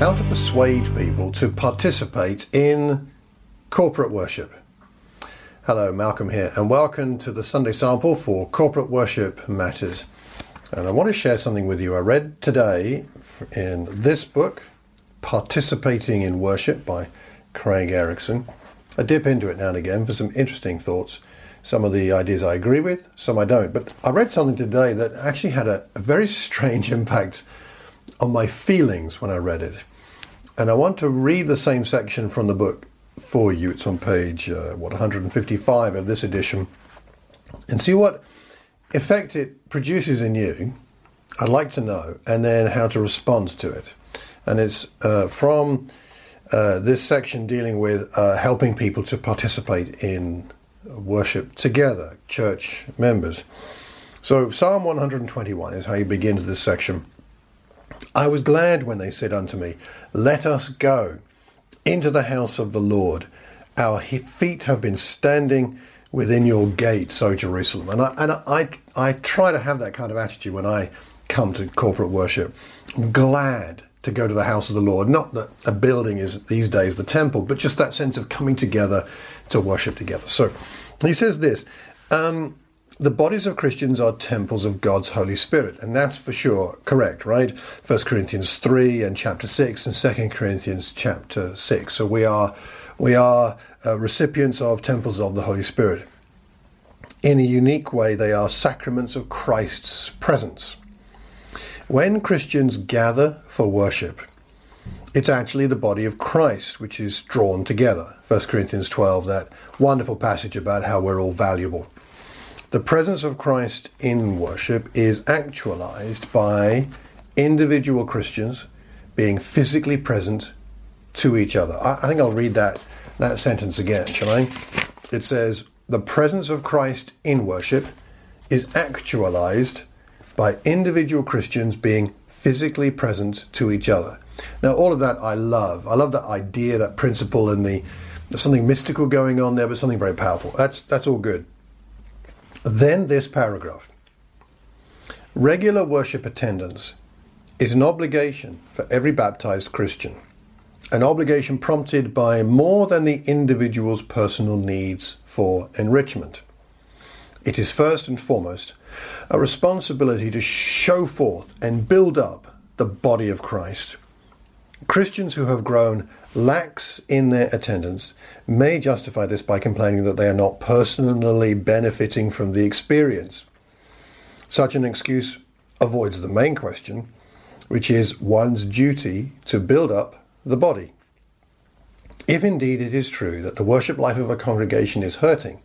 How to persuade people to participate in corporate worship. Hello, Malcolm here, and welcome to the Sunday Sample for Corporate Worship Matters. And I want to share something with you. I read today in this book, Participating in Worship by Craig Ericson. I dip into it now and again for some interesting thoughts. Some of the ideas I agree with, some I don't. But I read something today that actually had a very strange impact on my feelings when I read it. And I want to read the same section from the book for you. It's on page 155 of this edition, and see what effect it produces in you. I'd like to know, and then how to respond to it. And it's from this section dealing with helping people to participate in worship together, church members. So Psalm 121 is how he begins this section. I was glad when they said unto me, let us go into the house of the Lord. Our feet have been standing within your gates, O Jerusalem. And I try to have that kind of attitude when I come to corporate worship. I'm glad to go to the house of the Lord. Not that a building is these days the temple, but just that sense of coming together to worship together. So he says this, the bodies of Christians are temples of God's Holy Spirit, and that's for sure correct, right? 1 Corinthians 3 and chapter 6 and 2 Corinthians chapter 6. So we are recipients of temples of the Holy Spirit. In a unique way, they are sacraments of Christ's presence. When Christians gather for worship, it's actually the body of Christ which is drawn together. 1 Corinthians 12, that wonderful passage about how we're all valuable. The presence of Christ in worship is actualized by individual Christians being physically present to each other. I think I'll read that sentence again, shall I? It says, the presence of Christ in worship is actualized by individual Christians being physically present to each other. Now, all of that I love. I love that idea, that principle, and there's something mystical going on there, but something very powerful. That's all good. Then this paragraph. Regular worship attendance is an obligation for every baptized Christian, an obligation prompted by more than the individual's personal needs for enrichment. It is first and foremost a responsibility to show forth and build up the body of Christ. Christians who have grown lax in their attendance may justify this by complaining that they are not personally benefiting from the experience. Such an excuse avoids the main question, which is one's duty to build up the body. If indeed it is true that the worship life of a congregation is hurting,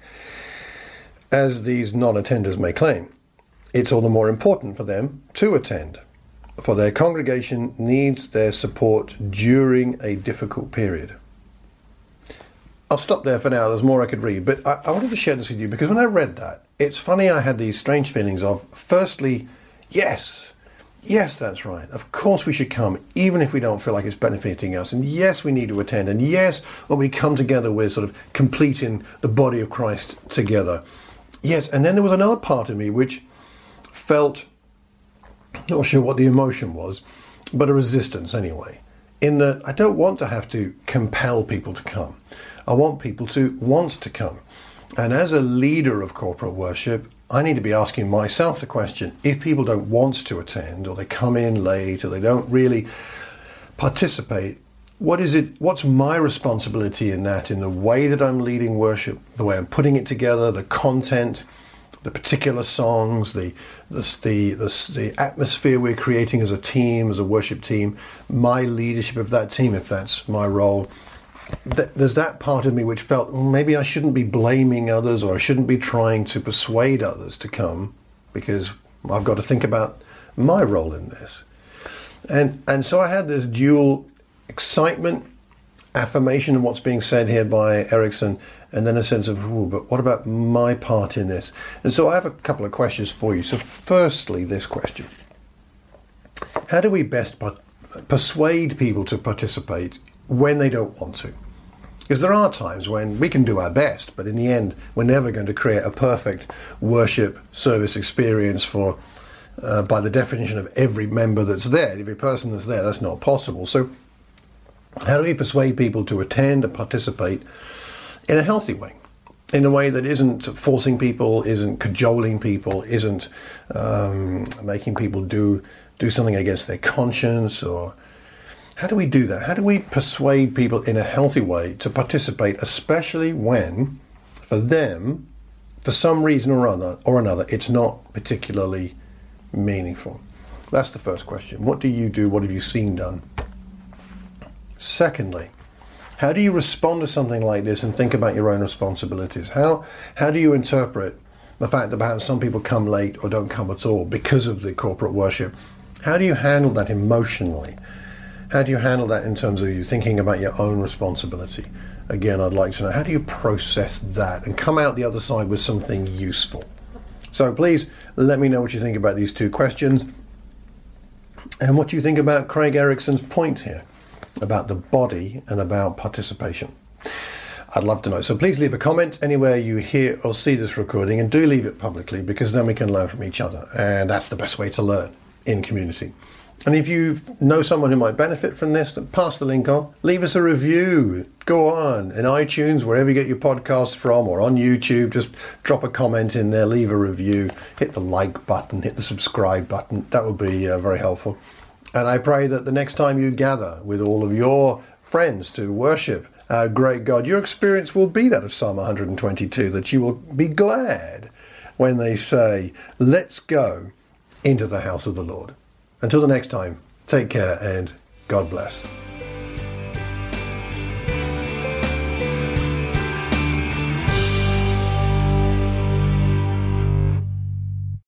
as these non-attenders may claim, it's all the more important for them to attend, for their congregation needs their support during a difficult period. I'll stop there for now. There's more I could read, but I wanted to share this with you because when I read that, it's funny, I had these strange feelings of, firstly, yes, that's right. Of course we should come, even if we don't feel like it's benefiting us. And yes, we need to attend. And yes, when we come together, we're sort of completing the body of Christ together. Yes, and then there was another part of me which felt, not sure what the emotion was, but a resistance anyway, in that I don't want to have to compel people to come. I want people to want to come. And as a leader of corporate worship, I need to be asking myself the question, if people don't want to attend, or they come in late, or they don't really participate, what's my responsibility in that, in the way that I'm leading worship, the way I'm putting it together, the content, the particular songs, the atmosphere we're creating as a team, as a worship team, my leadership of that team, if that's my role. There's that part of me which felt maybe I shouldn't be blaming others, or I shouldn't be trying to persuade others to come, because I've got to think about my role in this. And so I had this dual excitement, affirmation of what's being said here by Ericson, and then a sense of, but what about my part in this? And so I have a couple of questions for you. So firstly, this question. How do we best persuade people to participate when they don't want to? Because there are times when we can do our best, but in the end, we're never going to create a perfect worship service experience for, by the definition of every member that's there. Every person that's there, that's not possible. So How do we persuade people to attend and participate in a healthy way? In a way that isn't forcing people, isn't cajoling people, isn't making people do something against their conscience? Or how do we do that? How do we persuade people in a healthy way to participate, especially when, for them, for some reason or another, it's not particularly meaningful? That's the first question. What do you do? What have you seen done? Secondly, how do you respond to something like this and think about your own responsibilities? How do you interpret the fact that perhaps some people come late or don't come at all because of the corporate worship? How do you handle that emotionally? How do you handle that in terms of you thinking about your own responsibility? Again, I'd like to know, how do you process that and come out the other side with something useful? So please let me know what you think about these two questions and what you think about Craig Erickson's point here about the body and about participation. I'd love to know. So please leave a comment anywhere you hear or see this recording, and do leave it publicly, because then we can learn from each other. And that's the best way to learn in community. And if you know someone who might benefit from this, then pass the link on. Leave us a review. Go on. In iTunes, wherever you get your podcasts from, or on YouTube, just drop a comment in there, leave a review, hit the like button, hit the subscribe button. That would be very helpful. And I pray that the next time you gather with all of your friends to worship our great God, your experience will be that of Psalm 122, that you will be glad when they say, let's go into the house of the Lord. Until the next time, take care and God bless.